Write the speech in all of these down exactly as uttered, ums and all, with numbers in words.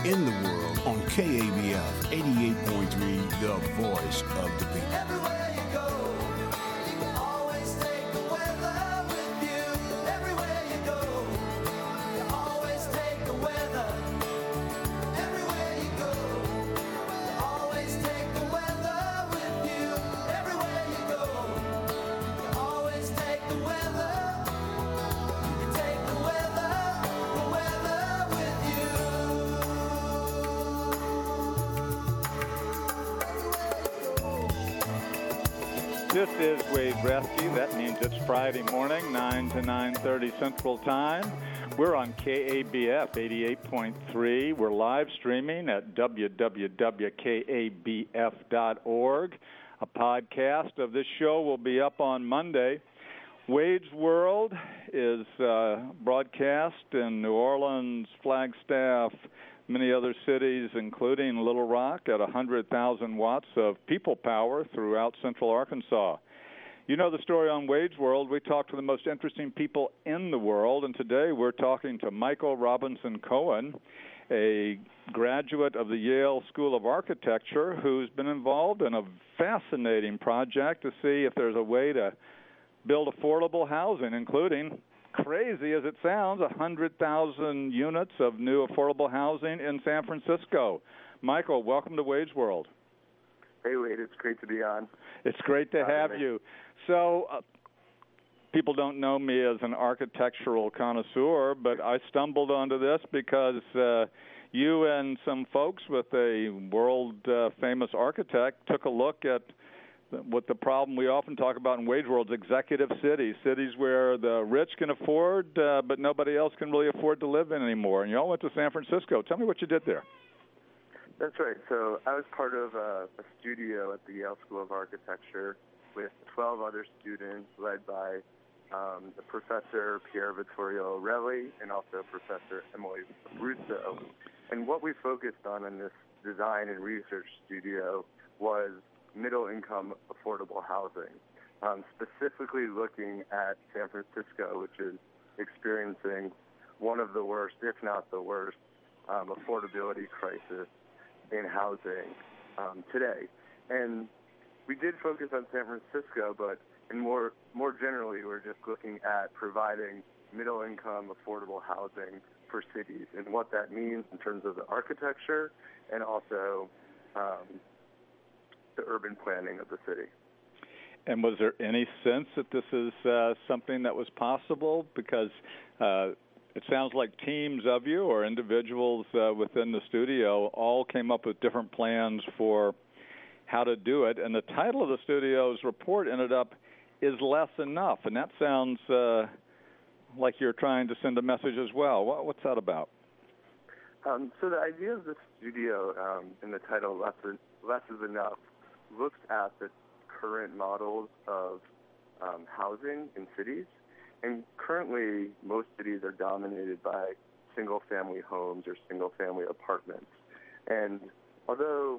in the world on K A B F eighty-eight point three, the voice of the people. Everywhere you go, you can always take the weather with you. Everywhere you go, you always take the weather. Everywhere you go, you always take the weather with you. Everywhere you go, you always take the weather. You take the weather, the weather with you. This is Wade Bresky. That means it's Friday morning, nine to nine thirty Central Time. We're on K A B F eighty-eight point three. We're live streaming at w w w dot k a b f dot org. A podcast of this show will be up on Monday. Wade's World is uh, broadcast in New Orleans, Flagstaff, many other cities, including Little Rock, at one hundred thousand watts of people power throughout central Arkansas. You know the story on Wade's World. We talk to the most interesting people in the world, and today we're talking to Michael Robinson Cohen, a graduate of the Yale School of Architecture who's been involved in a fascinating project to see if there's a way to build affordable housing, including, crazy as it sounds, one hundred thousand units of new affordable housing in San Francisco. Michael, welcome to Wade's World. Hey, Wade, it's great to be on. It's great to have you. So, uh, people don't know me as an architectural connoisseur, but I stumbled onto this because uh, you and some folks with a world-famous uh, architect took a look at what the problem we often talk about in Wade's World is executive cities, cities where the rich can afford, uh, but nobody else can really afford to live in anymore. And you all went to San Francisco. Tell me what you did there. That's right. So I was part of a, a studio at the Yale School of Architecture with twelve other students led by um, the Professor Pierre Vittorio Relli and also Professor Emily Russo. And what we focused on in this design and research studio was middle-income affordable housing, um, specifically looking at San Francisco, which is experiencing one of the worst, if not the worst, um, affordability crisis in housing um, today. And we did focus on San Francisco, but in more more generally, we're just looking at providing middle-income affordable housing for cities and what that means in terms of the architecture and also um, the urban planning of the city. And was there any sense that this is uh, something that was possible? Because uh, it sounds like teams of you or individuals uh, within the studio all came up with different plans for how to do it. And the title of the studio's report ended up, Is Less Enough? And that sounds uh, like you're trying to send a message as well. What, what's that about? Um, so the idea of the studio um, in the title, Less, Less is Enough, looks at the current models of um, housing in cities. And currently, most cities are dominated by single-family homes or single-family apartments. And although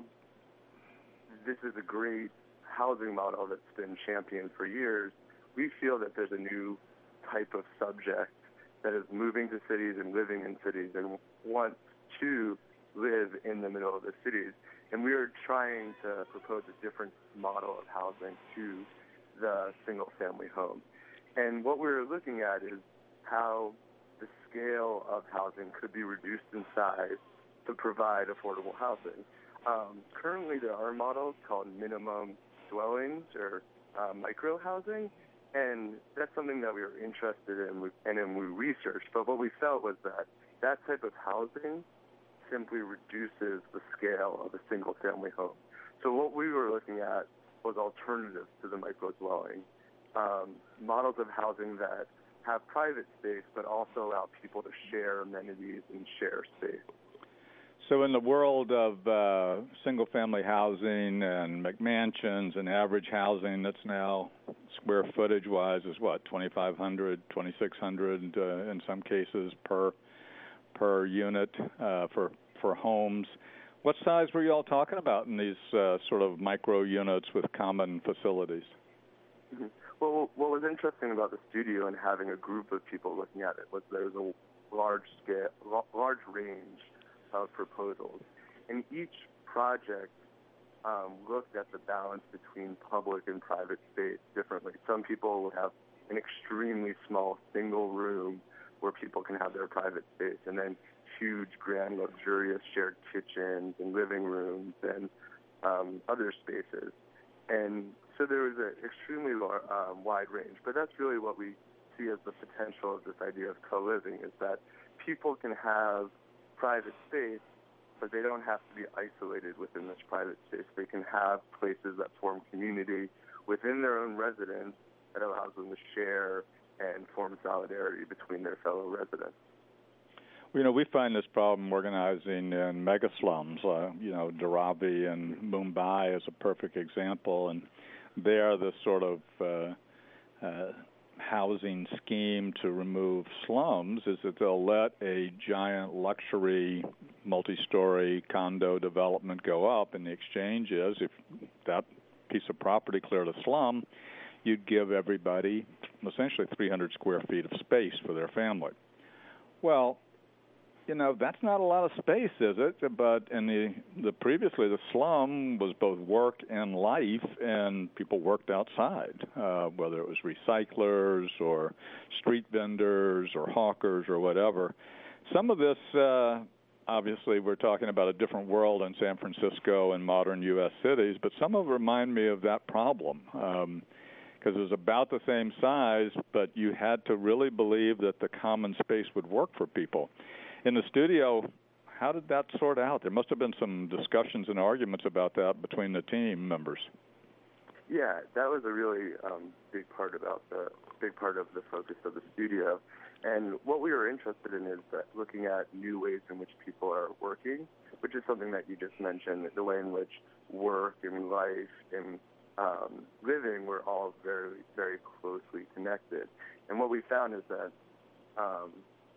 this is a great housing model that's been championed for years, we feel that there's a new type of subject that is moving to cities and living in cities and wants to live in the middle of the cities. And we are trying to propose a different model of housing to the single-family home. And what we're looking at is how the scale of housing could be reduced in size to provide affordable housing. Um, currently, there are models called minimum dwellings or uh, micro-housing, and that's something that we were interested in and then we researched. But what we felt was that that type of housing simply reduces the scale of a single-family home. So what we were looking at was alternatives to the micro-dwelling, um, models of housing that have private space but also allow people to share amenities and share space. So in the world of uh, single-family housing and McMansions and average housing that's now square footage-wise is what, twenty-five hundred, twenty-six hundred uh, in some cases per per unit uh, for for homes. What size were you all talking about in these uh, sort of micro units with common facilities? Mm-hmm. Well, what was interesting about the studio and having a group of people looking at it was there was a large scale, large range of proposals. And each project um, looked at the balance between public and private space differently. Some people will have an extremely small single room where people can have their private space, and then huge, grand, luxurious shared kitchens and living rooms and um, other spaces. And so there was an extremely lar- um, wide range. But that's really what we see as the potential of this idea of co-living, is that people can have private space, but they don't have to be isolated within this private space. They can have places that form community within their own residence that allows them to share and form solidarity between their fellow residents. Well, you know, we find this problem organizing in mega slums. Uh, you know, Dharavi and Mumbai is a perfect example, and they are the sort of uh, uh, housing scheme to remove slums is that they'll let a giant luxury multi-story condo development go up, and the exchange is if that piece of property cleared a slum, you'd give everybody essentially three hundred square feet of space for their family. Well, you know, that's not a lot of space, is it? But in the, the previously, the slum was both work and life, and people worked outside, uh, whether it was recyclers or street vendors or hawkers or whatever. Some of this, uh, obviously, we're talking about a different world in San Francisco and modern U S cities, but some of it remind me of that problem. Um, because it was about the same size, but you had to really believe that the common space would work for people. In the studio, how did that sort out? There must have been some discussions and arguments about that between the team members. Yeah, that was a really um, big part about the big part of the focus of the studio. And what we were interested in is that looking at new ways in which people are working, which is something that you just mentioned, the way in which work and life and Um, living, we're all very, very closely connected. And what we found is that um,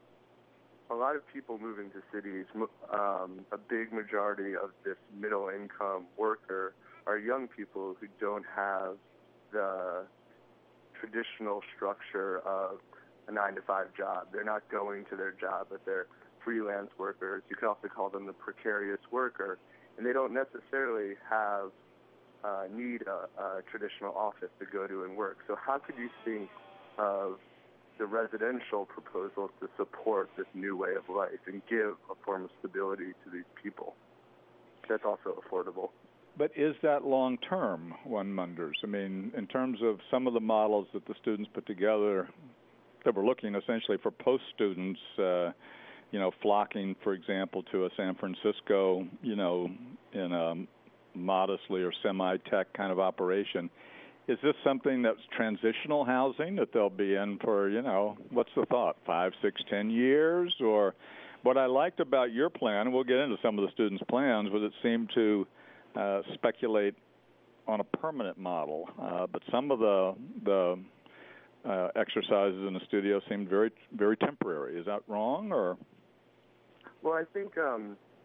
a lot of people moving to cities, um, a big majority of this middle-income worker are young people who don't have the traditional structure of a nine to five job. They're not going to their job, but they're freelance workers. You could also call them the precarious worker. And they don't necessarily have Uh, need a, a traditional office to go to and work. So how could you think of the residential proposals to support this new way of life and give a form of stability to these people that's also affordable? But is that long-term, one wonders? I mean, in terms of some of the models that the students put together that were looking essentially for post-students, uh, you know, flocking, for example, to a San Francisco, you know, in a modestly or semi-tech kind of operation. Is this something that's transitional housing that they'll be in for, you know, what's the thought, five, six, ten years? Or what I liked about your plan, and we'll get into some of the students' plans, was it seemed to uh, speculate on a permanent model. Uh, but some of the the uh, exercises in the studio seemed very, very temporary. Is that wrong, or? Well, I think um,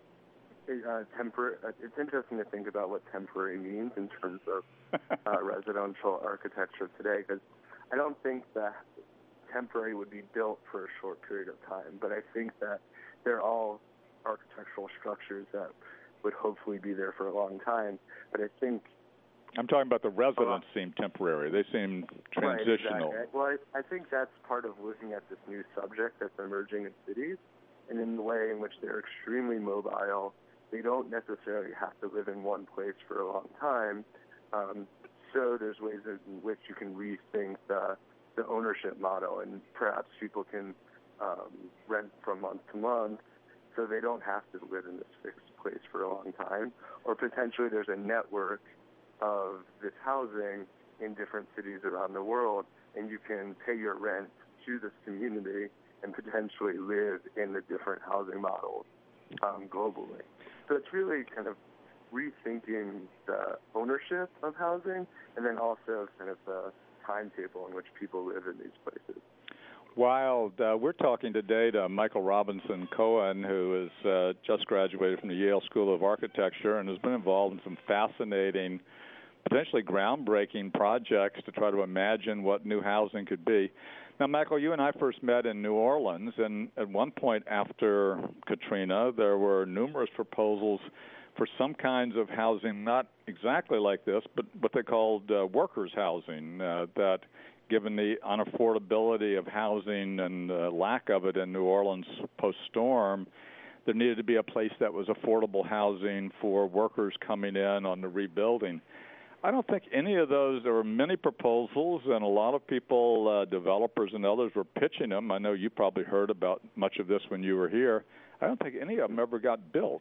Uh, tempor- uh, it's interesting to think about what temporary means in terms of uh, residential architecture today, because I don't think that temporary would be built for a short period of time, but I think that they're all architectural structures that would hopefully be there for a long time. But I think I'm talking about the residents seem temporary. They seem transitional. Right, exactly. Well, I, I think that's part of looking at this new subject that's emerging in cities, and in the way in which they're extremely mobile. They don't necessarily have to live in one place for a long time. Um, so there's ways in which you can rethink the, the ownership model, and perhaps people can um, rent from month to month so they don't have to live in this fixed place for a long time. Or potentially there's a network of this housing in different cities around the world, and you can pay your rent to this community and potentially live in the different housing models um, globally. So it's really kind of rethinking the ownership of housing, and then also kind of the timetable in which people live in these places. Wild. Uh, we're talking today to Michael Robinson Cohen, who is uh, just graduated from the Yale School of Architecture and has been involved in some fascinating potentially groundbreaking projects to try to imagine what new housing could be. Now, Michael, you and I first met in New Orleans, and at one point after Katrina, there were numerous proposals for some kinds of housing, not exactly like this, but what they called uh, workers' housing, uh, that given the unaffordability of housing and uh, lack of it in New Orleans post-storm, there needed to be a place that was affordable housing for workers coming in on the rebuilding. I don't think any of those, there were many proposals, and a lot of people, uh, developers and others, were pitching them. I know you probably heard about much of this when you were here. I don't think any of them ever got built.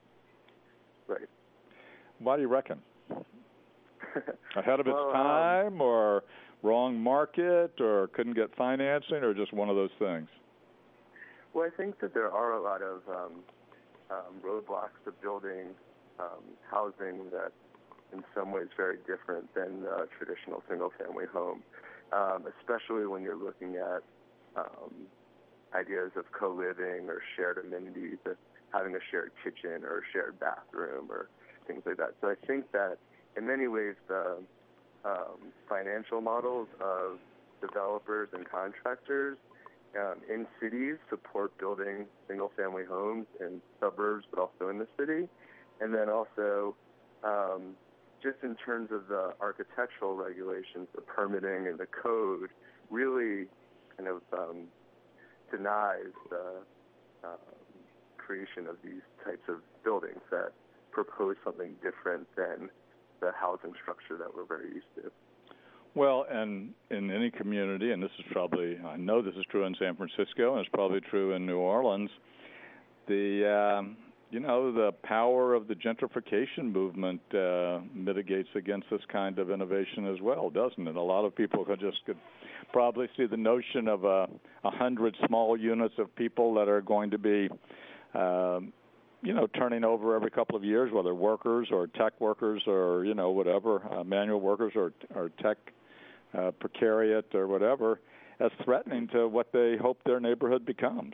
Right. Why do you reckon? Ahead of its well, time, um, or wrong market, or couldn't get financing, or just one of those things? Well, I think that there are a lot of um, um, roadblocks to building um, housing that in some ways very different than a traditional single-family home, um, especially when you're looking at um, ideas of co-living or shared amenities, of having a shared kitchen or a shared bathroom or things like that. So I think that in many ways the um, financial models of developers and contractors um, in cities support building single-family homes in suburbs but also in the city. And then also um, just in terms of the architectural regulations, the permitting and the code really kind of um, denies the uh, creation of these types of buildings that propose something different than the housing structure that we're very used to. Well, and in any community, and this is probably, I know this is true in San Francisco, and it's probably true in New Orleans, the, um, you know, the power of the gentrification movement uh, mitigates against this kind of innovation as well, doesn't it? A lot of people could just could probably see the notion of a, a hundred small units of people that are going to be, um, you know, turning over every couple of years, whether workers or tech workers or, you know, whatever, uh, manual workers or, or tech uh, precariat or whatever, as threatening to what they hope their neighborhood becomes.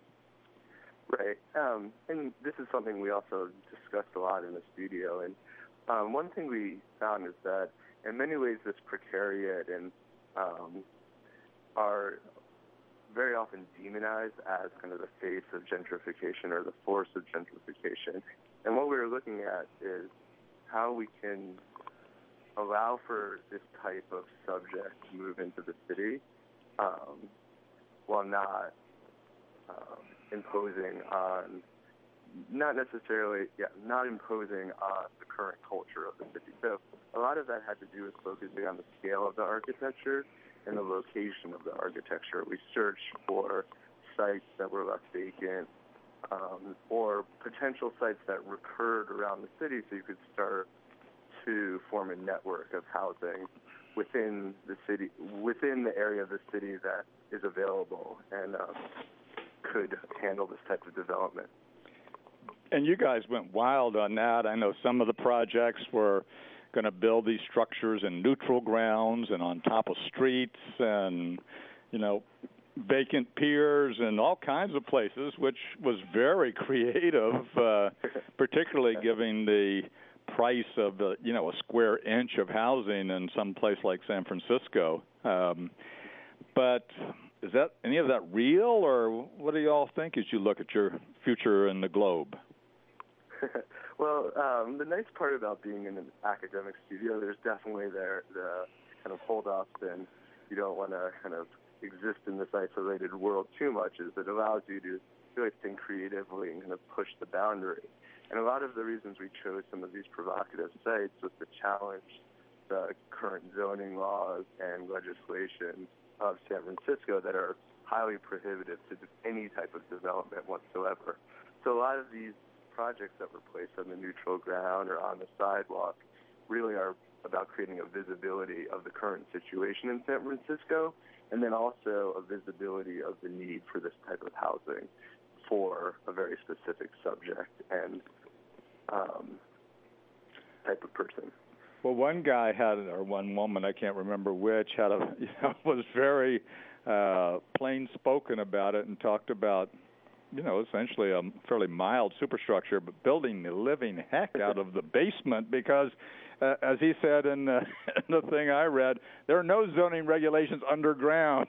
Right. Um, and this is something we also discussed a lot in the studio. And um, one thing we found is that in many ways this precariat and um, are very often demonized as kind of the face of gentrification or the force of gentrification. And what we were looking at is how we can allow for this type of subject to move into the city um, while not um, imposing on, not necessarily, yeah, not imposing on the current culture of the city. So a lot of that had to do with focusing on the scale of the architecture and the location of the architecture. We searched for sites that were left vacant um, or potential sites that recurred around the city so you could start to form a network of housing within the city, within the area of the city that is available and um, could handle this type of development. And you guys went wild on that. I know some of the projects were going to build these structures in neutral grounds and on top of streets and, you know, vacant piers and all kinds of places, which was very creative, uh, particularly given the price of, the, you know, a square inch of housing in some place like San Francisco. Um, but is that any of that real, or what do you all think as you look at your future in the globe? Well, um, the nice part about being in an academic studio, there's definitely there the kind of hold-ups, and you don't want to kind of exist in this isolated world too much, is it allows you to really think creatively and kind of push the boundary. And a lot of the reasons we chose some of these provocative sites was to challenge the current zoning laws and legislation of San Francisco that are highly prohibitive to any type of development whatsoever. So a lot of these projects that were placed on the neutral ground or on the sidewalk really are about creating a visibility of the current situation in San Francisco, and then also a visibility of the need for this type of housing for a very specific subject and um, type of person. Well, one guy had, or one woman, I can't remember which, had a, you know, was very uh, plain spoken about it and talked about you know, essentially a fairly mild superstructure, but building the living heck out of the basement because, uh, as he said in the, in the thing I read, there are no zoning regulations underground.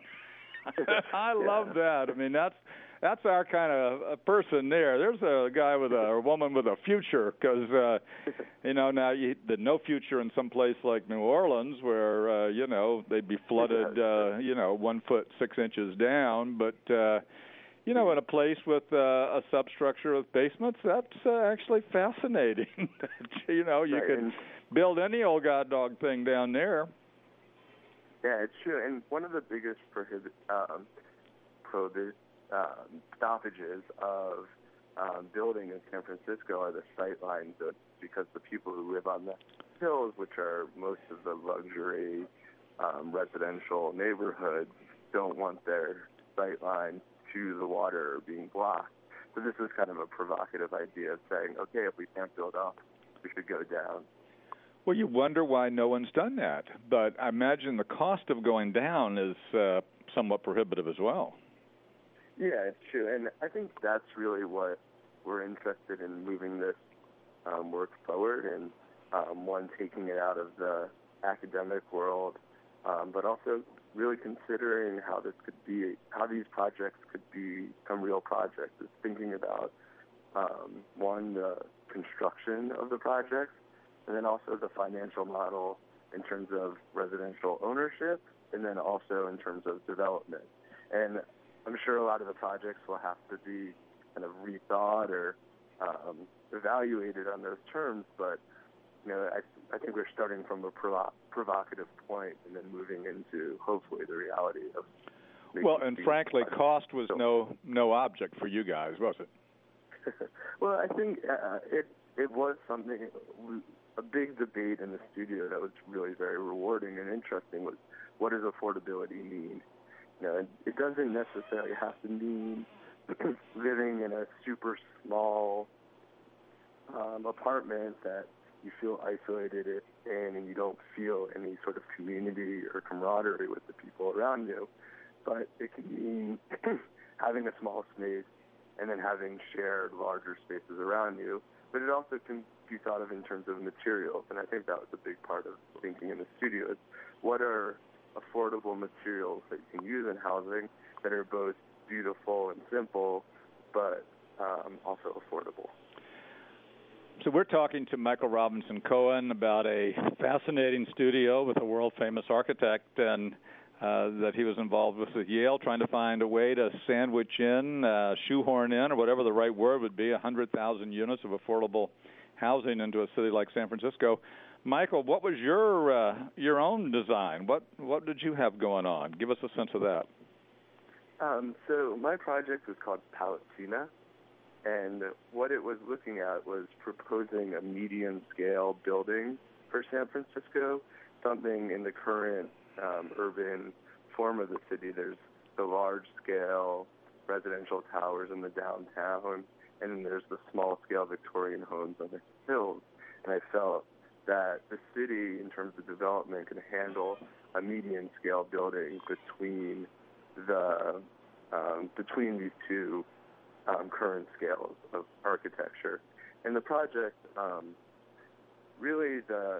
I Yeah. love that. I mean, that's that's our kind of a person there. There's a guy with a, or a woman with a future, because uh, you know now you, the no future in some place like New Orleans, where uh, you know they'd be flooded, uh, you know, one foot six inches down. But uh, you know, in a place with uh, a substructure with basements, that's uh, actually fascinating. you know, you Right, could and- build any old god dog thing down there. Yeah, it's true. And one of the biggest prohibit, um, prohibit, um, stoppages of um, building in San Francisco are the sight lines, of, because the people who live on the hills, which are most of the luxury um, residential neighborhoods, don't want their sight lines to the water being blocked. So this is kind of a provocative idea of saying, okay, if we can't build up, we should go down. Well, you wonder why no one's done that. But I imagine the cost of going down is uh, somewhat prohibitive as well. Yeah, it's true. And I think that's really what we're interested in, moving this um, work forward, and um, one, taking it out of the academic world, um, but also really considering how this could be, how these projects could become real projects. It's thinking about, um, one, the construction of the projects, and then also the financial model in terms of residential ownership, and then also in terms of development. And I'm sure a lot of the projects will have to be kind of rethought or um, evaluated on those terms, but you know, I, I think we're starting from a provo- provocative point and then moving into, hopefully, the reality of making Well, and these frankly, projects. cost was So- no no object for you guys, was it? Well, I think uh, it it was something, a big debate in the studio that was really very rewarding and interesting was, what does affordability mean? You know, it doesn't necessarily have to mean living in a super small um, apartment that you feel isolated in and you don't feel any sort of community or camaraderie with the people around you. But it can mean having a small space and then having shared larger spaces around you. But it also can be thought of in terms of materials, and I think that was a big part of thinking in the studio is, what are affordable materials that you can use in housing that are both beautiful and simple, but um, also affordable. So we're talking to Michael Robinson Cohen about a fascinating studio with a world-famous architect, and uh, that he was involved with at Yale, trying to find a way to sandwich in, uh, shoehorn in, or whatever the right word would be, one hundred thousand units of affordable housing into a city like San Francisco. Michael, what was your uh, your own design? What what did you have going on? Give us a sense of that. Um, so my project was called Palatina, and what it was looking at was proposing a medium-scale building for San Francisco, something in the current um, urban form of the city. There's the large-scale residential towers in the downtown, and then there's the small-scale Victorian homes on the hills. And I felt that the city, in terms of development, can handle a medium-scale building between the um, between these two um, current scales of architecture. And the project, um, really, the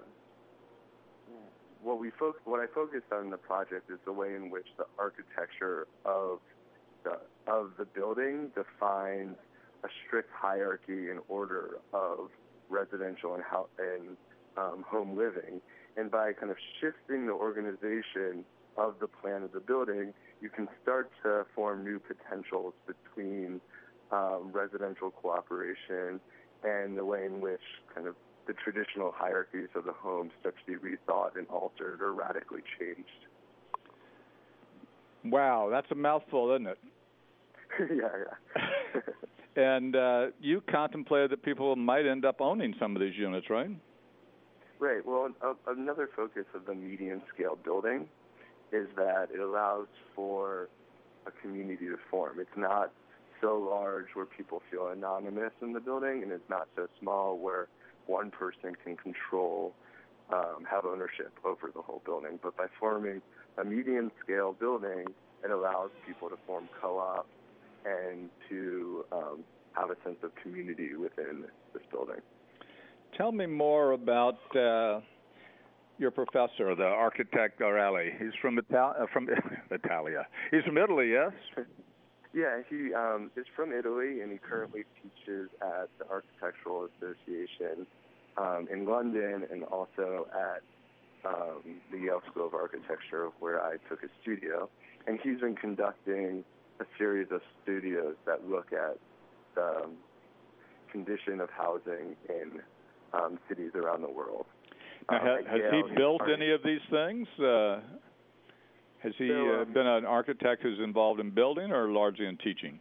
what we fo- what I focused on in the project is the way in which the architecture of the of the building defines a strict hierarchy and order of residential and how and um, home living. And by kind of shifting the organization of the plan of the building, you can start to form new potentials between um, residential cooperation and the way in which kind of the traditional hierarchies of the home start to be rethought and altered or radically changed. Wow, that's a mouthful, isn't it? yeah, yeah. And uh, you contemplated that people might end up owning some of these units, right? Right. Well, a- another focus of the medium-scale building is that it allows for a community to form. It's not so large where people feel anonymous in the building, and it's not so small where one person can control, um, have ownership over the whole building. But by forming a medium-scale building, it allows people to form co-ops and to um, have a sense of community within this building. Tell me more about uh, your professor, the architect Arelli. He's from Ital- uh, from Italia. He's from Italy, yes? Yeah, he um, is from Italy, and he currently teaches at the Architectural Association um, in London, and also at um, the Yale School of Architecture, where I took a studio. And he's been conducting a series of studios that look at the um, condition of housing in um, cities around the world. Now, Um, ha- at has Yale, he built he's- any of these things? Uh, has he So, uh, um, been an architect who's involved in building or largely in teaching?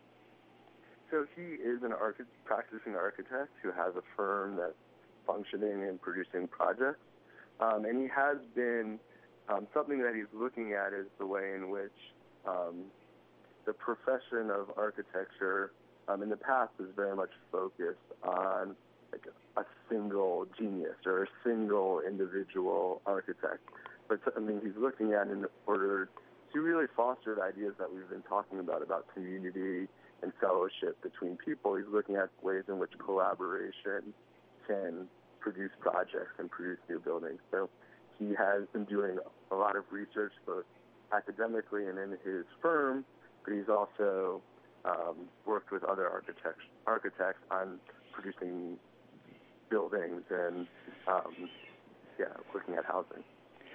So he is an archi- practicing architect who has a firm that's functioning and producing projects. Um, and he has been, um, something that he's looking at is the way in which um, the profession of architecture um, in the past is very much focused on like a, a single genius or a single individual architect. But something he's looking at in order to really foster the ideas that we've been talking about, about community and fellowship between people. He's looking at ways in which collaboration can produce projects and produce new buildings. So he has been doing a lot of research, both academically and in his firm, but he's also um, worked with other architects, architects on producing buildings and, um, yeah, looking at housing.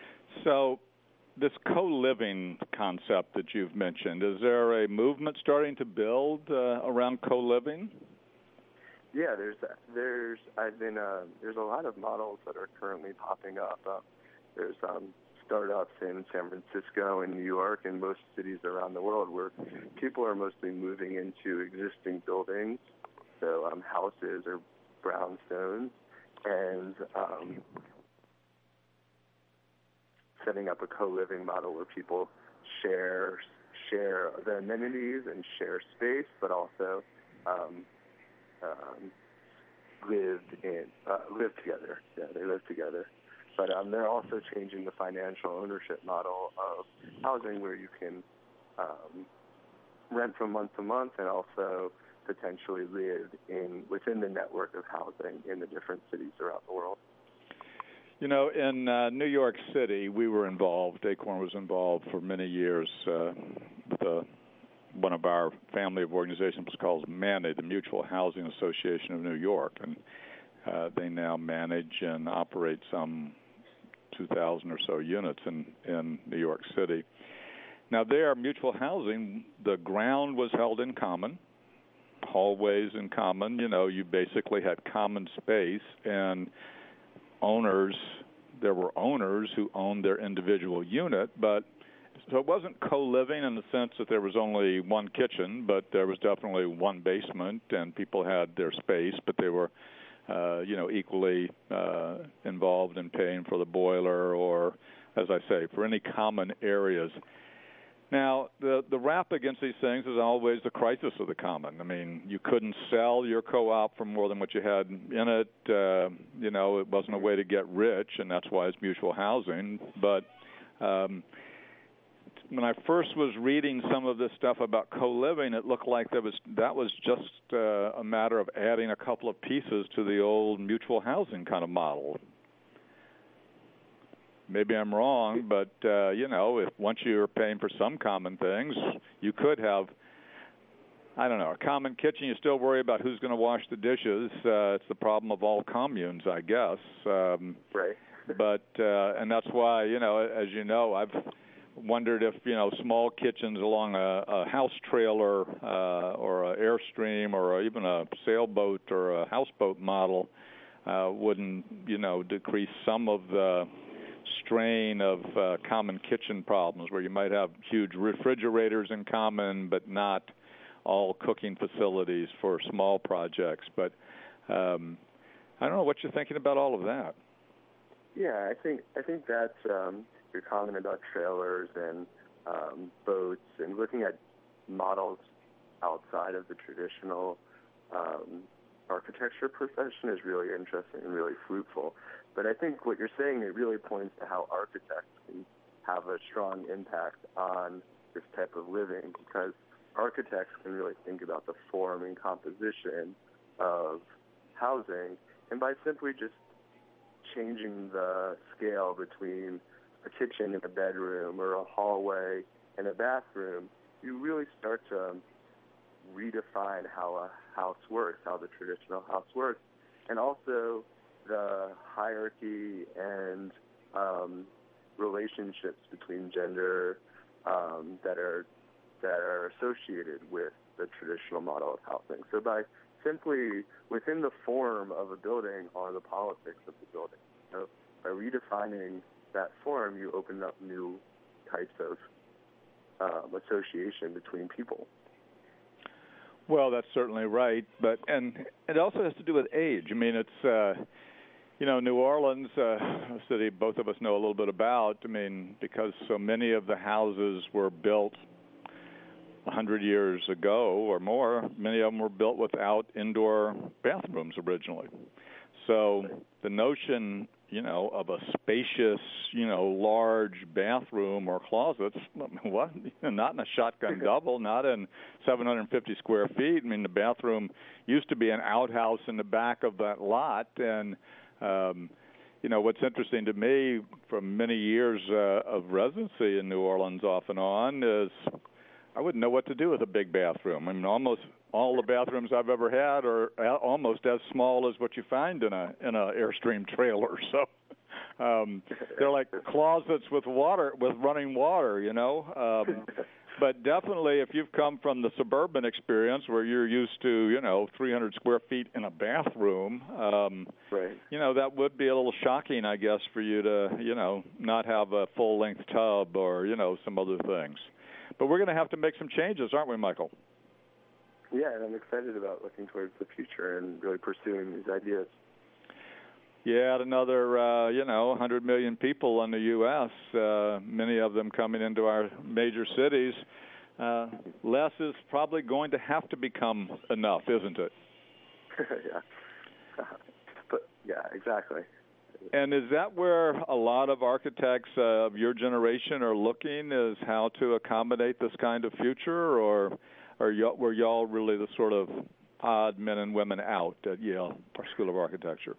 So this co-living concept that you've mentioned, is there a movement starting to build uh, around co-living? Yeah, there's there's I've been uh, there's a lot of models that are currently popping up. Uh, there's um, startups in San Francisco and New York and most cities around the world where people are mostly moving into existing buildings, so um, houses or brownstones, and um, setting up a co-living model where people share share the amenities and share space, but also um, um, lived in uh, live together. Yeah, they live together. But um, they're also changing the financial ownership model of housing, where you can um, rent from month to month and also potentially live in within the network of housing in the different cities around the world. You know, in uh, New York City, we were involved, Acorn was involved for many years uh, with a, one of our family of organizations was called MANA, the Mutual Housing Association of New York, and uh, they now manage and operate some two thousand or so units in, in New York City. Now, there, mutual housing, the ground was held in common, hallways in common. You know, you basically had common space, and owners, there were owners who owned their individual unit, but so it wasn't co-living in the sense that there was only one kitchen, but there was definitely one basement, and people had their space, but they were, uh, you know, equally uh, involved in paying for the boiler or, as I say, for any common areas. Now, the the rap against these things is always the crisis of the common. I mean, you couldn't sell your co-op for more than what you had in it. Uh, you know, it wasn't a way to get rich, and that's why it's mutual housing. But um, when I first was reading some of this stuff about co-living, it looked like there was that was just uh, a matter of adding a couple of pieces to the old mutual housing kind of model. Maybe I'm wrong, but, uh, you know, if once you're paying for some common things, you could have, I don't know, a common kitchen. You still worry about who's going to wash the dishes. Uh, it's the problem of all communes, I guess. Um, right. But, uh, and that's why, you know, as you know, I've wondered if, you know, small kitchens along a, a house trailer uh, or an Airstream or even a sailboat or a houseboat model uh, wouldn't, you know, decrease some of the strain of uh, common kitchen problems, where you might have huge refrigerators in common, but not all cooking facilities for small projects. But um, I don't know what you're thinking about all of that. Yeah, I think I think that's um, your comment about trailers and um, boats and looking at models outside of the traditional um, architecture profession is really interesting and really fruitful. But I think what you're saying, it really points to how architects can have a strong impact on this type of living, because architects can really think about the form and composition of housing, and by simply just changing the scale between a kitchen and a bedroom or a hallway and a bathroom, you really start to redefine how a house works, how the traditional house works, and also the hierarchy and um, relationships between gender um, that are that are associated with the traditional model of housing. So by simply within the form of a building are the politics of the building. So by redefining that form, you open up new types of um, association between people. Well, that's certainly right, but and it also has to do with age. I mean, it's uh, you know, New Orleans, uh, a city both of us know a little bit about. I mean, because so many of the houses were built a hundred years ago or more, many of them were built without indoor bathrooms originally. So the notion, you know, of a spacious, you know, large bathroom or closets, what? Not in a shotgun double, not in seven hundred fifty square feet. I mean, the bathroom used to be an outhouse in the back of that lot. And, um, you know, what's interesting to me from many years uh, of residency in New Orleans off and on is I wouldn't know what to do with a big bathroom. I mean, almost all the bathrooms I've ever had are almost as small as what you find in a in a Airstream trailer. So um, they're like closets with water, with running water, you know. Um, but definitely, if you've come from the suburban experience where you're used to, you know, three hundred square feet in a bathroom, um, right. you know, that would be a little shocking, I guess, for you to, you know, not have a full-length tub or, you know, some other things. But we're going to have to make some changes, aren't we, Michael? Yeah, and I'm excited about looking towards the future and really pursuing these ideas. Yeah, add another, uh, you know, one hundred million people in the U S, uh, many of them coming into our major cities. Uh, less is probably going to have to become enough, isn't it? yeah. But, yeah, exactly. And is that where a lot of architects uh, of your generation are looking, is how to accommodate this kind of future, or are y- were y'all really the sort of odd men and women out at Yale School of Architecture?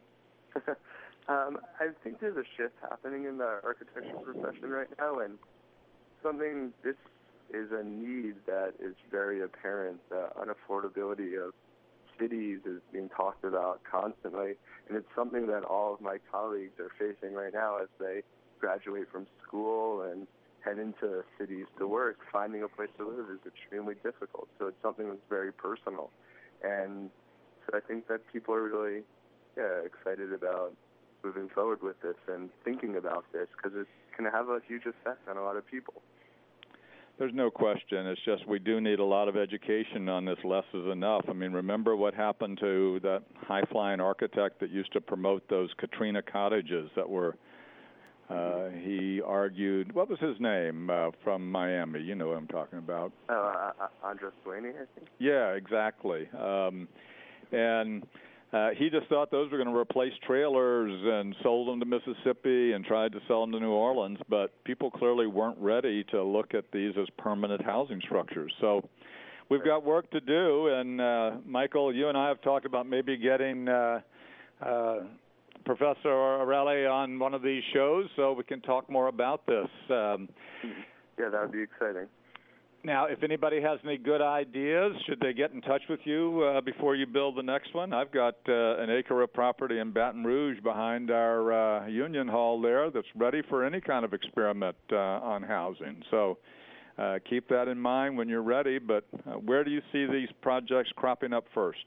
um, I think there's a shift happening in the architecture profession right now, and something, this is a need that is very apparent. The unaffordability of cities is being talked about constantly, and it's something that all of my colleagues are facing right now as they graduate from school and head into cities to work. Finding a place to live is extremely difficult, so it's something that's very personal. And so I think that people are really yeah, excited about moving forward with this and thinking about this, because it's going to have a huge effect on a lot of people. There's no question. It's just we do need a lot of education on this. Less is enough. I mean, remember what happened to that high-flying architect that used to promote those Katrina cottages that were, uh, he argued, what was his name uh, from Miami? You know what I'm talking about. Uh, Andres Duaney, I think? Yeah, exactly. Um, and uh, he just thought those were going to replace trailers and sold them to Mississippi and tried to sell them to New Orleans, but people clearly weren't ready to look at these as permanent housing structures. So we've got work to do, and uh, Michael, you and I have talked about maybe getting uh, uh, Professor Arelli on one of these shows so we can talk more about this. Um, yeah, that would be exciting. Now, if anybody has any good ideas, should they get in touch with you uh, before you build the next one? I've got uh, an acre of property in Baton Rouge behind our uh, Union Hall there that's ready for any kind of experiment uh, on housing. So uh, keep that in mind when you're ready. But uh, where do you see these projects cropping up first?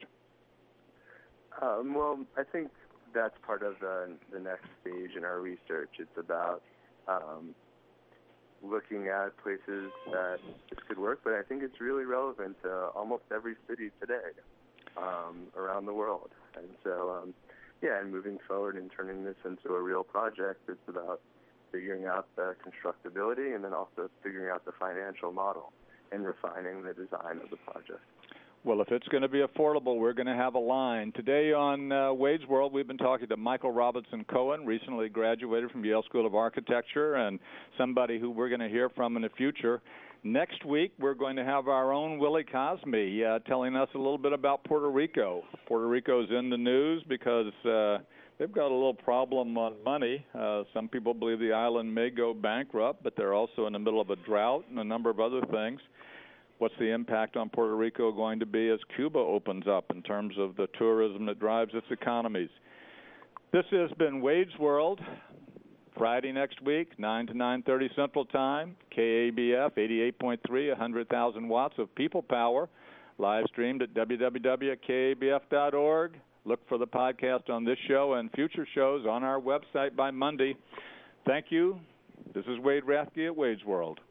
Um, well, I think that's part of the, the next stage in our research. It's about um, looking at places that this could work, but I think it's really relevant to almost every city today um, around the world. And so, um, yeah, and moving forward and turning this into a real project, it's about figuring out the constructability and then also figuring out the financial model and refining the design of the project. Well, if it's going to be affordable, we're going to have a line. Today on uh, Wade's World, we've been talking to Michael Robinson Cohen, recently graduated from Yale School of Architecture, and somebody who we're going to hear from in the future. Next week, we're going to have our own Willie Cosme uh, telling us a little bit about Puerto Rico. Puerto Rico's in the news because uh, they've got a little problem on money. Uh, some people believe the island may go bankrupt, but they're also in the middle of a drought and a number of other things. What's the impact on Puerto Rico going to be as Cuba opens up in terms of the tourism that drives its economies? This has been Wade's World. Friday next week, nine to nine thirty Central Time, K A B F eighty-eight point three, one hundred thousand watts of people power, live streamed at w w w dot k a b f dot org. Look for the podcast on this show and future shows on our website by Monday. Thank you. This is Wade Rathke at Wade's World.